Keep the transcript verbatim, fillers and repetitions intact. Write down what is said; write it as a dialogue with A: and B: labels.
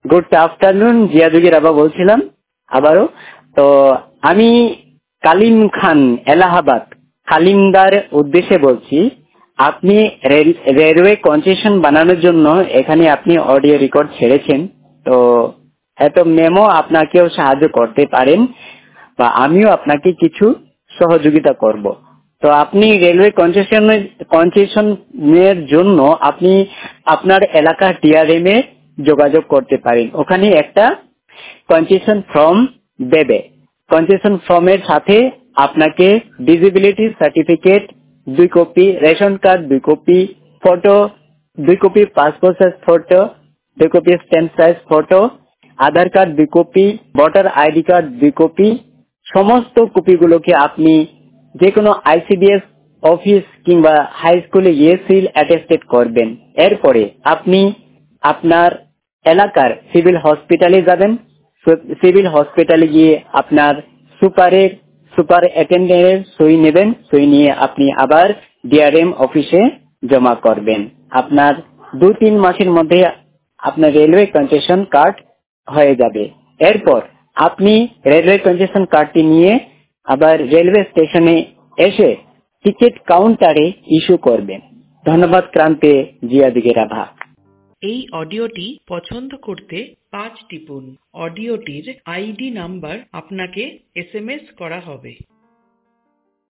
A: Good afternoon, জিয়াদুগি রাবা বলছিলাম আবারও। তো আমি কালিম খান এলাহাবাদ খালিমদার উদ্দেশ্যে বলছি। আপনি রেলওয়ে কনসেশন বানানোর জন্য এখানে আপনি অডিও রেকর্ড ছেড়েছেন, তো এত মেমো আপনাকেও সাহায্য করতে পারেন বা আমিও আপনাকে কিছু সহযোগিতা করব। তো আপনি রেলওয়ে কনসেশনের কনসেশনের জন্য আপনি আপনার এলাকার ডিআরএম এ যোগাযোগ করতে পারেন। ওখানে একটা কনসেশন ফর্ম দেবে। কনসেশন ফর্মের সাথে আপনাকে ডিসেবিলিটি সার্টিফিকেট দুই কপি, রেশন কার্ড দুই কপি, ফটো দুই কপি, পাসপোর্ট সাইজ ফটো দুই copy, stamp size photo, Aadhaar card দুই কপি, ভোটার আইডি কার্ড দুই কপি, সমস্ত কপিগুলোকে আপনি যে কোনো আইসিডিএস অফিস কিংবা হাই স্কুলে গিয়ে সিল অ্যাটেস্টেড করবেন। এরপরে আপনি আপনার এলাকার সিভিল হসপিটালে যাবেন। সিভিল হসপিটালে গিয়ে আপনার সুপারের সুপার অ্যাটেন্ডেন্টের সই নেবেন। সই নিয়ে আপনি আবার ডিআরএম অফিসে জমা করবেন। আপনার দু তিন মাসের মধ্যে আপনার রেলওয়ে কনসেশন কার্ড হয়ে যাবে। এরপর আপনি রেলওয়ে কনসেশন কার্ডটি নিয়ে আবার রেলওয়ে স্টেশনে এসে টিকিট কাউন্টারে ইস্যু করবেন। ধন্যবাদ। ক্রান্তে জিয়াদিকে রাভা।
B: এই অডিওটি পছন্দ করতে পাঁচ টিপুন। অডিওটির আইডি নাম্বার আপনাকে এসএমএস করা হবে।